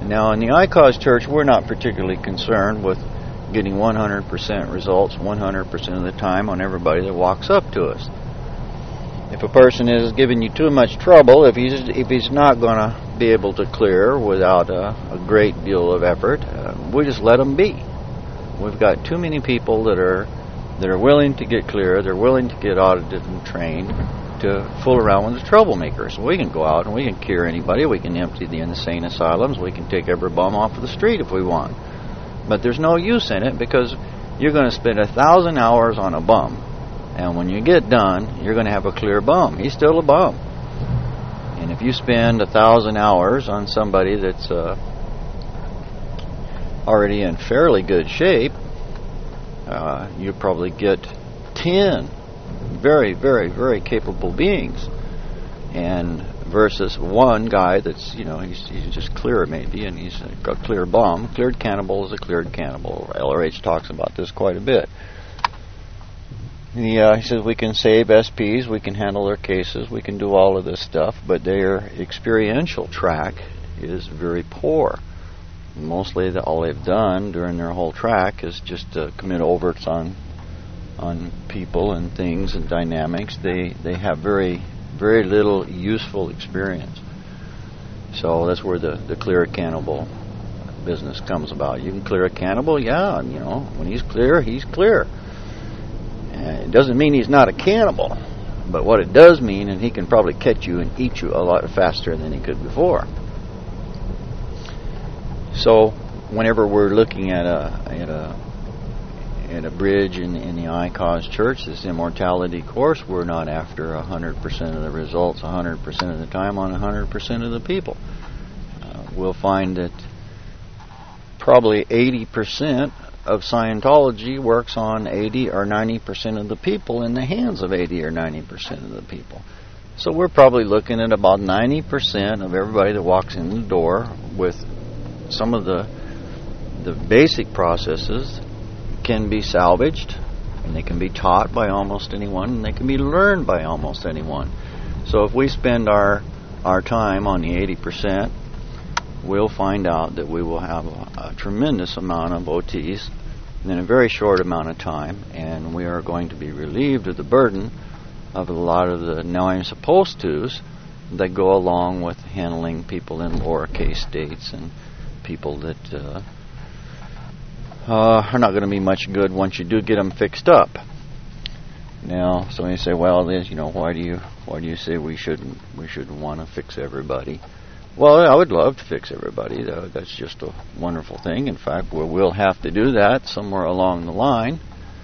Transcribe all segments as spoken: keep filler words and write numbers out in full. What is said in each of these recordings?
Now, in the I C O S Church, we're not particularly concerned with getting one hundred percent results one hundred percent of the time on everybody that walks up to us. If a person is giving you too much trouble, if he's if he's not going to be able to clear without a, a great deal of effort, uh, we just let them be. We've got too many people that are that are willing to get clear, they're willing to get audited and trained to fool around with the troublemakers. We can go out and we can cure anybody, we can empty the insane asylums, we can take every bum off of the street if we want. But there's no use in it, because you're going to spend a thousand hours on a bum, and when you get done, you're going to have a clear bum. He's still a bum. And if you spend a thousand hours on somebody that's uh, already in fairly good shape, uh, you probably get ten very, very, very capable beings, and versus one guy that's, you know, he's, he's just clear maybe, and he's a clear bum. Cleared cannibal is a cleared cannibal. L R H talks about this quite a bit. He, uh, he says we can save S Ps, we can handle their cases, we can do all of this stuff, but their experiential track is very poor. Mostly the, all they've done during their whole track is just uh, commit overts on on people and things and dynamics. They they have very very little useful experience. So that's where the, the clear cannibal business comes about. You can clear a cannibal, yeah, you know, when he's clear, he's clear. And it doesn't mean he's not a cannibal, but what it does mean is he can probably catch you and eat you a lot faster than he could before. So whenever we're looking at a at a at a bridge in, in the I C O S Church, this immortality course, we're not after one hundred percent of the results one hundred percent of the time on one hundred percent of the people. Uh, we'll find that probably eighty percent of Scientology works on eighty or ninety percent of the people in the hands of eighty or ninety percent of the people. So we're probably looking at about ninety percent of everybody that walks in the door with some of the the basic processes can be salvaged, and they can be taught by almost anyone, and they can be learned by almost anyone. So if we spend our our time on the eighty percent, we'll find out that we will have a, a tremendous amount of O Ts in a very short amount of time, and we are going to be relieved of the burden of a lot of the now I'm supposed to's that go along with handling people in lowercase states and people that uh, uh, are not going to be much good once you do get them fixed up. Now, somebody say, "Well, this, you know, why do you why do you say we shouldn't we shouldn't want to fix everybody?" Well, I would love to fix everybody. That's just a wonderful thing. In fact, we'll, we'll have to do that somewhere along the line,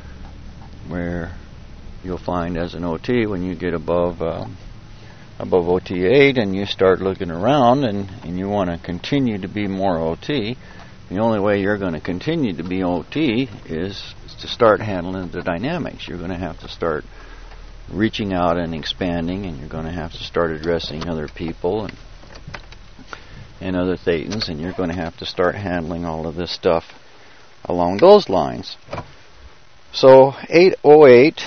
where you'll find as an O T, when you get above uh, above O T eight and you start looking around and, and you want to continue to be more O T, the only way you're going to continue to be O T is, is to start handling the dynamics. You're going to have to start reaching out and expanding, and you're going to have to start addressing other people and and other thetans, and you're going to have to start handling all of this stuff along those lines. So eight oh eight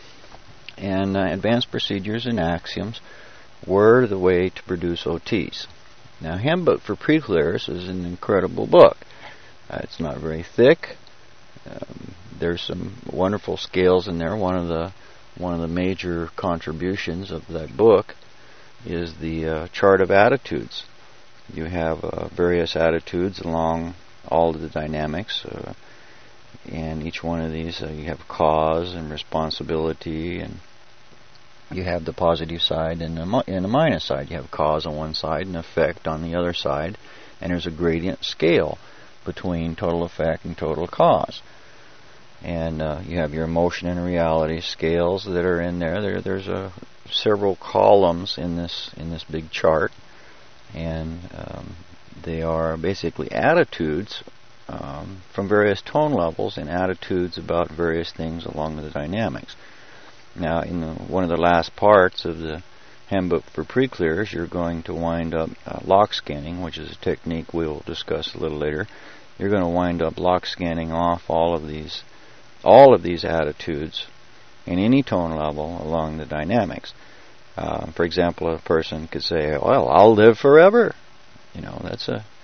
and uh, Advanced Procedures and Axioms were the way to produce O Ts. Now, Handbook for Pre-Clearers is an incredible book. Uh, it's not very thick. Um, there's some wonderful scales in there. One of the one of the major contributions of that book is the uh, chart of attitudes. You have uh, various attitudes along all of the dynamics, uh, and each one of these uh, you have cause and responsibility, and you have the positive side and the, and the minus side. You have cause on one side and effect on the other side, and there's a gradient scale between total effect and total cause. And uh, you have your emotion and reality scales that are in there. There, there's a several columns in this in this big chart. And um, they are basically attitudes um, from various tone levels and attitudes about various things along the dynamics. Now, in the, one of the last parts of the Handbook for Pre-Clearers, you're going to wind up uh, lock scanning, which is a technique we'll discuss a little later. You're going to wind up lock scanning off all of these, all of these attitudes in any tone level along the dynamics. Uh, for example, a person could say, "Well, I'll live forever." You know, that's a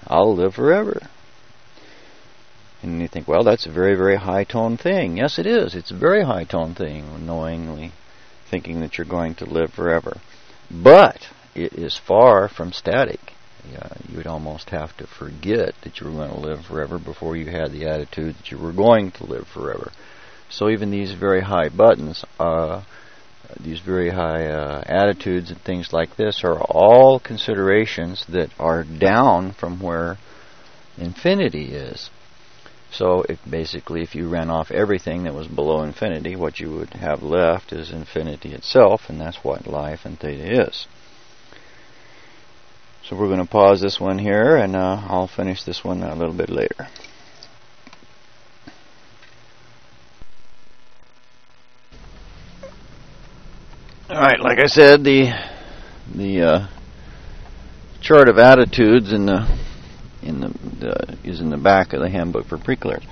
I'll live forever. And you think, well, that's a very, very high-tone thing. Yes, it is. It's a very high-tone thing, knowingly thinking that you're going to live forever. But it is far from static. Yeah, you would almost have to forget that you were going to live forever before you had the attitude that you were going to live forever. So even these very high buttons, uh, these very high uh, attitudes and things like this are all considerations that are down from where infinity is. So if basically if you ran off everything that was below infinity, what you would have left is infinity itself, and that's what life and theta is. So we're going to pause this one here, and uh, I'll finish this one a little bit later. All right, like I said, the the uh, chart of attitudes in the in the, the is in the back of the handbook for pre-clearance.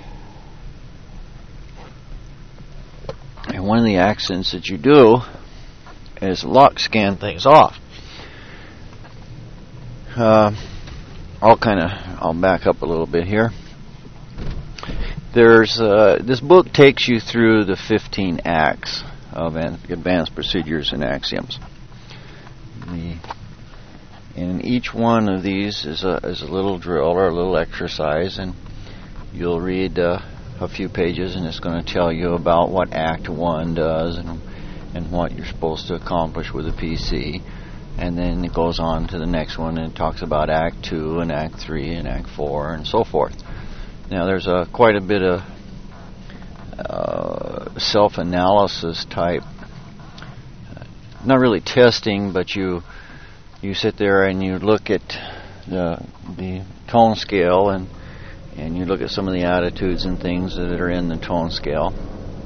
And one of the actions that you do is lock scan things off. Uh, I'll kind of I'll back up a little bit here. There's uh, this book takes you through the fifteen acts of advanced procedures and axioms. The, and each one of these is a is a little drill or a little exercise, and you'll read uh, a few pages, and it's going to tell you about what Act One does and and what you're supposed to accomplish with a P C. And then it goes on to the next one and it talks about Act Two and Act Three and Act Four and so forth. Now there's a quite a bit of uh, self-analysis type, uh, not really testing, but you you sit there and you look at the the tone scale and and you look at some of the attitudes and things that are in the tone scale.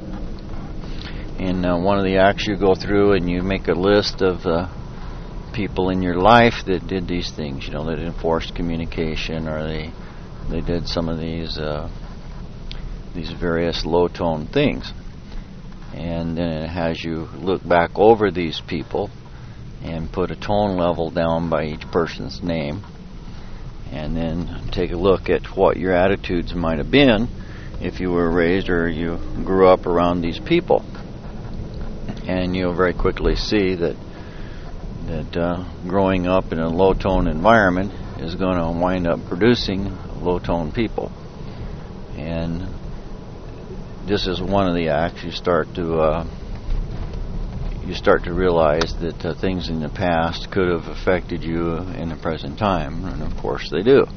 In uh, one of the acts you go through and you make a list of uh, people in your life that did these things, you know, that enforced communication, or they they did some of these uh, these various low tone things, and then it has you look back over these people and put a tone level down by each person's name, and then take a look at what your attitudes might have been if you were raised or you grew up around these people, and you'll very quickly see that that uh, growing up in a low-tone environment is going to wind up producing low-tone people. And this is one of the acts. You start to uh, you start to realize that uh, things in the past could have affected you in the present time, and of course they do.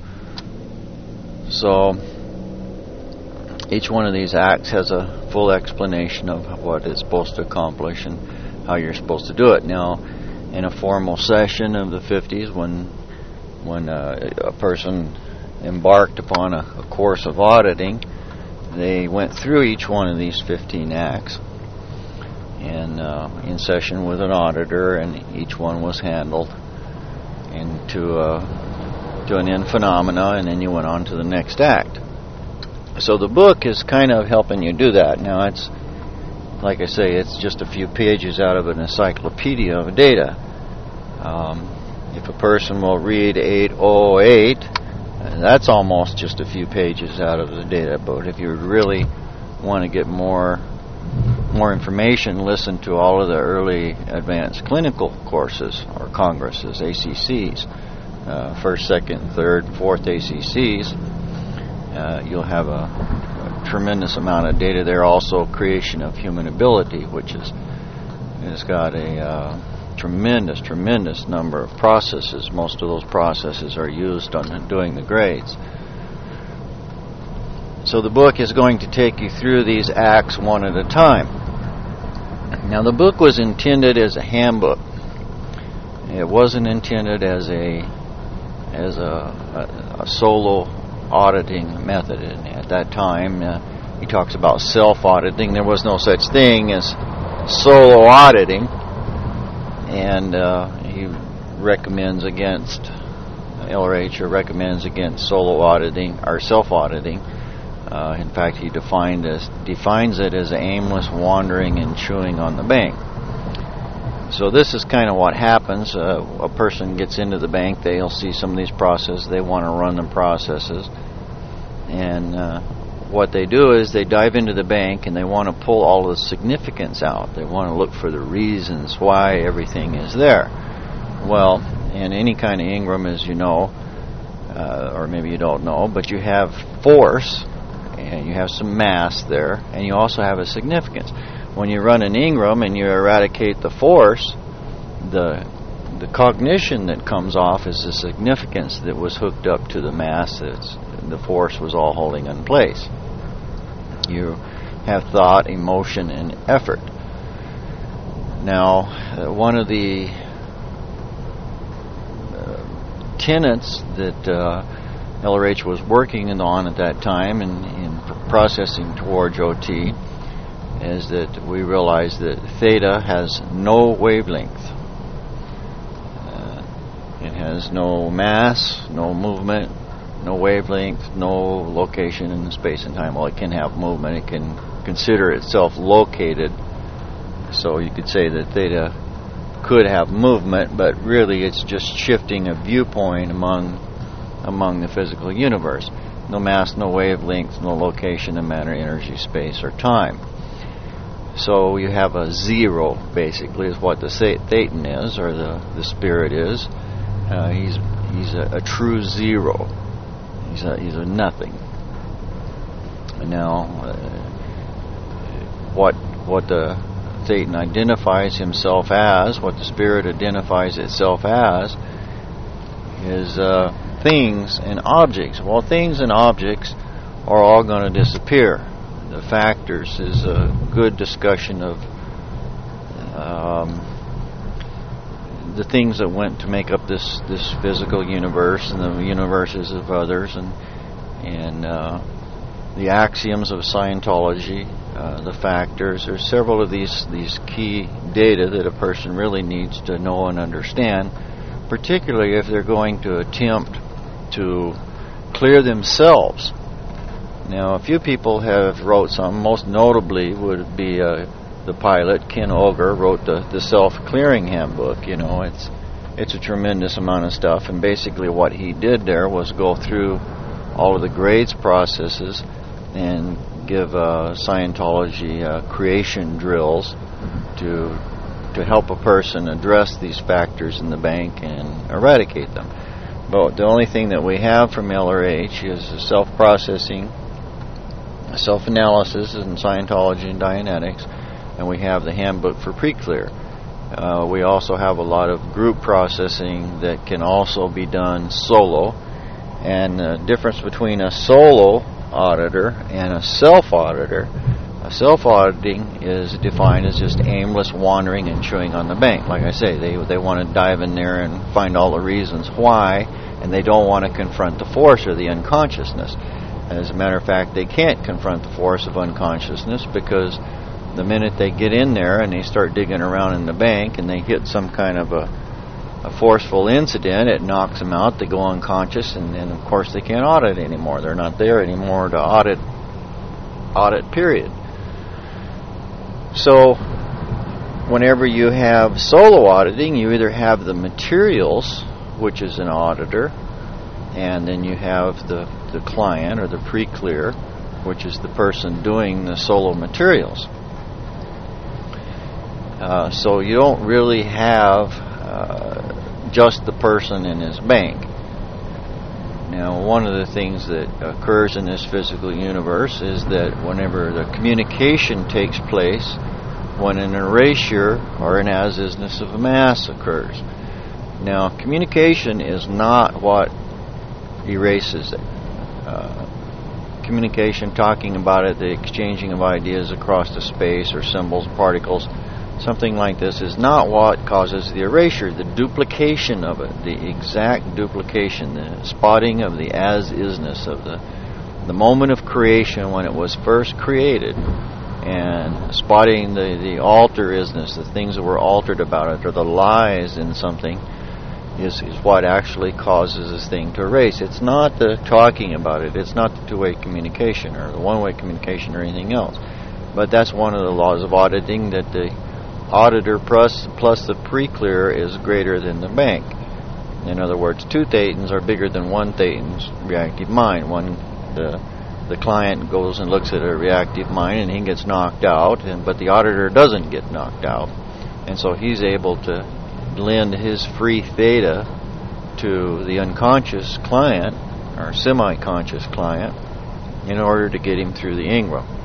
So each one of these acts has a full explanation of what it's supposed to accomplish and how you're supposed to do it. Now, in a formal session of the fifties, when when uh, a person embarked upon a, a course of auditing, they went through each one of these fifteen acts, and uh, in session with an auditor, and each one was handled into uh, to an end phenomena, and then you went on to the next act. So the book is kind of helping you do that. Now, it's like I say, it's just a few pages out of an encyclopedia of data. Um, if a person will read eight oh eight, uh, that's almost just a few pages out of the data. But if you really want to get more more information, listen to all of the early advanced clinical courses or congresses, A C Cs, uh, first, second, third, fourth A C Cs. Uh, you'll have a, a tremendous amount of data there. Also, Creation of Human Ability, which is has got a uh, tremendous, tremendous number of processes. Most of those processes are used on doing the grades. So the book is going to take you through these acts one at a time. Now, the book was intended as a handbook. It wasn't intended as a as a, a, a solo auditing method. And at that time, uh, he talks about self-auditing. There was no such thing as solo auditing, and uh, he recommends against L R H or recommends against solo auditing or self-auditing. Uh, in fact, he defined as, defines it as aimless wandering and chewing on the bank. So this is kind of what happens. Uh, a person gets into the bank, they'll see some of these processes, they want to run the processes, and uh, what they do is they dive into the bank and they want to pull all the significance out. They want to look for the reasons why everything is there. Well, in any kind of Ingram, as you know, uh, or maybe you don't know, but you have force, and you have some mass there, and you also have a significance. When you run an Ingram and you eradicate the force, the the cognition that comes off is the significance that was hooked up to the mass that's the force was all holding in place. You have thought, emotion, and effort. Now, uh, one of the uh, tenets that uh, L R H was working on at that time in, in processing towards O T is that we realized that theta has no wavelength. Uh, it has no mass, no movement, no wavelength, no location in space and time. Well, it can have movement. It can consider itself located. So you could say that theta could have movement, but really it's just shifting a viewpoint among among the physical universe. No mass, no wavelength, no location in matter, energy, space, or time. So you have a zero, basically, is what the Thetan is, or the, the spirit is. Uh, he's he's a, a true zero. He's a, he's a nothing. Now, uh, what what the Thetan identifies himself as, what the spirit identifies itself as, is uh, things and objects. Well, things and objects are all going to disappear. The factors is a good discussion of um, the things that went to make up this, this physical universe and the universes of others, and and uh, the axioms of Scientology, uh, the factors. There's several of these these key data that a person really needs to know and understand, particularly if they're going to attempt to clear themselves. Now, a few people have wrote some. Most notably would be uh, the pilot, Ken Oger, wrote the, the self-clearing handbook. You know, it's it's a tremendous amount of stuff, and basically what he did there was go through all of the grades processes and give uh, Scientology uh, creation drills to to help a person address these factors in the bank and eradicate them. But the only thing that we have from L R H is self-processing, self-analysis in Scientology and Dianetics, and we have the handbook for pre-clear. Uh, we also have a lot of group processing that can also be done solo, and the difference between a solo auditor and a self-auditor, a self-auditing is defined as just aimless wandering and chewing on the bank. Like I say, they they want to dive in there and find all the reasons why, and they don't want to confront the force or the unconsciousness. As a matter of fact, they can't confront the force of unconsciousness, because the minute they get in there and they start digging around in the bank and they hit some kind of a, a forceful incident, it knocks them out, they go unconscious, and then of course they can't audit anymore. They're not there anymore to audit, audit period. So whenever you have solo auditing, you either have the materials, which is an auditor, and then you have the, the client or the pre-clear, which is the person doing the solo materials. Uh, so you don't really have uh, just the person in his bank. Now, one of the things that occurs in this physical universe is that whenever the communication takes place, when an erasure or an as-isness of a mass occurs. Now, communication is not what erases it. Uh, communication, talking about it, the exchanging of ideas across the space or symbols, particles, something like this is not what causes the erasure. The duplication of it, the exact duplication, the spotting of the as-isness of the the moment of creation when it was first created, and spotting the, the alter-isness, the things that were altered about it, or the lies in something, is, is what actually causes this thing to erase. It's not the talking about it, it's not the two-way communication or the one-way communication or anything else. But that's one of the laws of auditing, that the auditor plus plus the pre-clear is greater than the bank. In other words, two thetans are bigger than one thetan's reactive mind. One the the client goes and looks at a reactive mind and he gets knocked out, and but the auditor doesn't get knocked out, and so he's able to lend his free theta to the unconscious client or semi-conscious client in order to get him through the ingram.